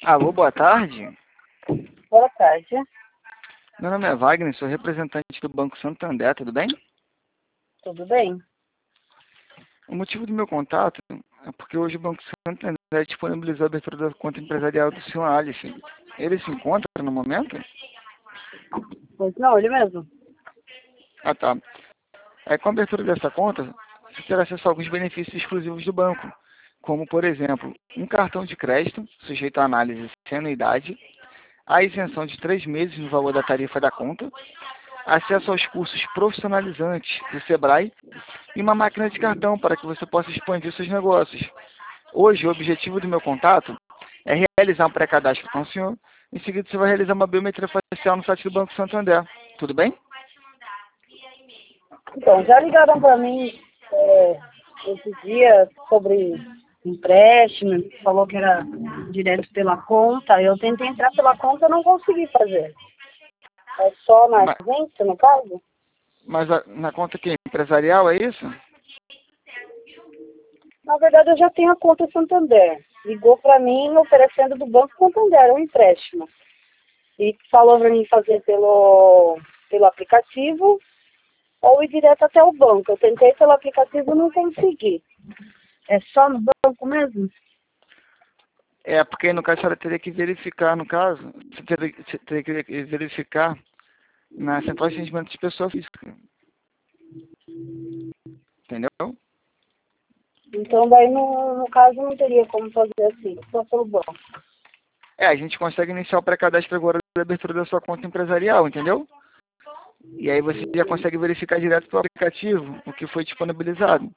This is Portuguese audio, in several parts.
Alô, boa tarde. Boa tarde. Meu nome é Wagner, sou representante do Banco Santander, tudo bem? Tudo bem? O motivo do meu contato é porque hoje o Banco Santander disponibilizou a abertura da conta empresarial do Sr. Alice. Ele se encontra no momento? Pois não, ele mesmo. Ah, tá. Com a abertura dessa conta, você terá acesso a alguns benefícios exclusivos do banco, como, por exemplo, um cartão de crédito, sujeito à análise sem anuidade, a isenção de 3 meses no valor da tarifa da conta, acesso aos cursos profissionalizantes do Sebrae e uma máquina de cartão para que você possa expandir seus negócios. Hoje, o objetivo do meu contato é realizar um pré-cadastro com o senhor. Em seguida, você vai realizar uma biometria facial no site do Banco Santander. Tudo bem? Então, já ligaram para mim esses dias sobre empréstimo, falou que era direto pela conta. Eu tentei entrar pela conta e não consegui fazer. É só na Ma- agência, no caso? Mas na conta que empresarial, é isso? Na verdade, eu já tenho a conta Santander. Ligou para mim oferecendo do Banco Santander um empréstimo. E falou para mim fazer pelo aplicativo ou ir direto até o banco. Eu tentei pelo aplicativo e não consegui. É só no banco mesmo? Porque no caso a senhora teria que verificar, no caso, você teria que verificar na central de atendimento de pessoa física. Entendeu? Então, daí, no caso, não teria como fazer assim, só pelo banco. A gente consegue iniciar o pré-cadastro agora da abertura da sua conta empresarial, entendeu? E aí você já consegue verificar direto pelo aplicativo o que foi disponibilizado.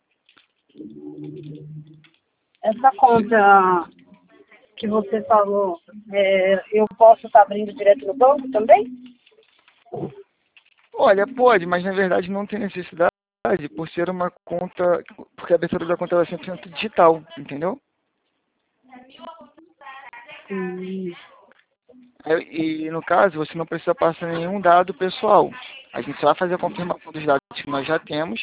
Essa conta que você falou, eu posso estar abrindo direto no banco também? Olha, pode, mas na verdade não tem necessidade por ser uma conta, porque a abertura da conta é 100% digital, entendeu? Hum. E no caso você não precisa passar nenhum dado pessoal. A gente só vai fazer a confirmação dos dados que nós já temos